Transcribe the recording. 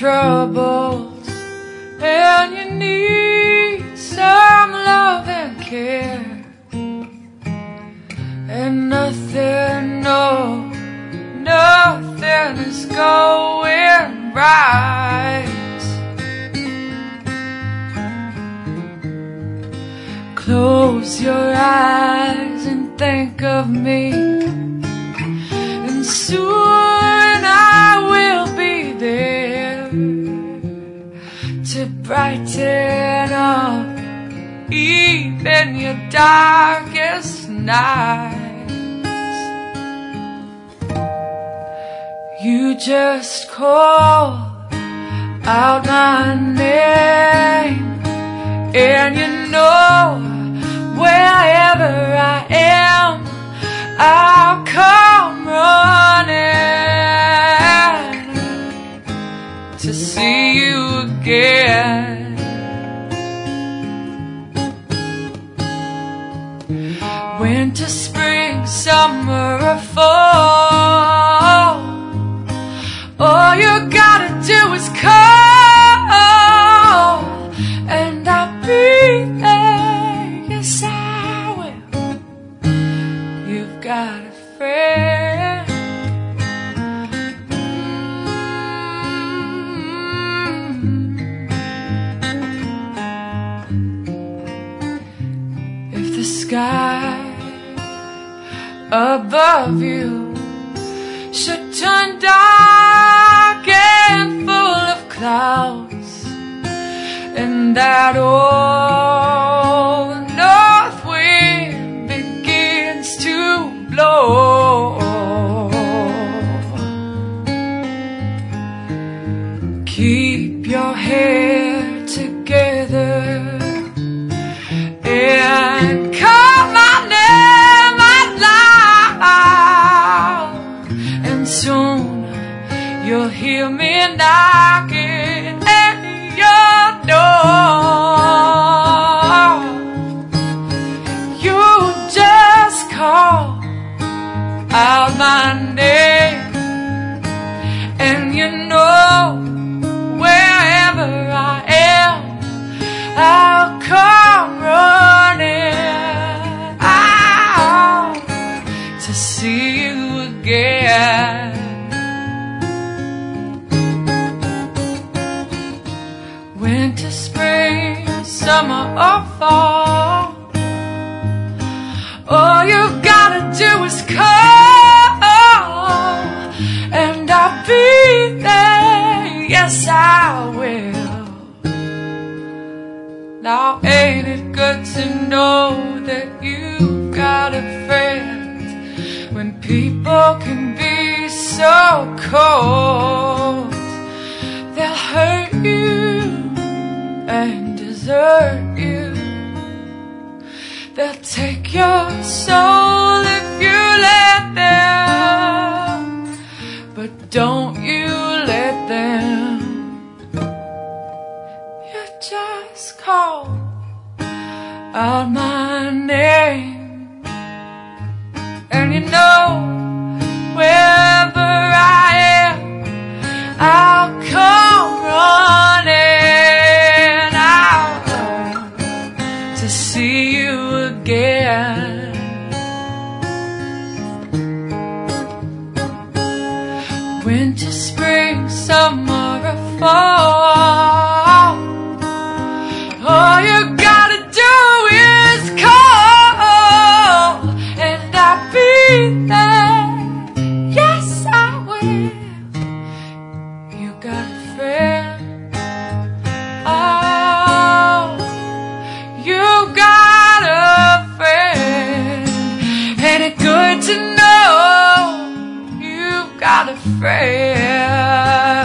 troubles and you need some love and care, and nothing, no, nothing is going right. Close your eyes and think of me, and soon I will be there to brighten up even your darkest nights. You just call out my name, and you know wherever I am, I'll come running to see you again. Winter, spring, summer, or fall, all you gotta do is call, and I'll be there. Yes, I will. You've got a friend. If the sky above you should turn dark and full of clouds, and that old north wind begins to blow, keep your head together and call my name out loud, and soon you'll hear me knocking at your door. You just call out my name, and you know wherever I am, I'll come running out to see you again. Winter, spring, summer, or fall, all you gotta do is call, and I'll be there. Yes, I will. Now ain't it good to know that you've got a friend, when people can be so cold? They'll hurt you and desert you, they'll take your soul if you let them, but don't you let them. You just call out my name, and you know wherever I am, I'll come running out to see you again. Winter, spring, summer, or fall, all you gotta do is call, and I'll be there. Yes, I will. You got a friend. Oh, you got a friend. Ain't it good to know you've got a friend?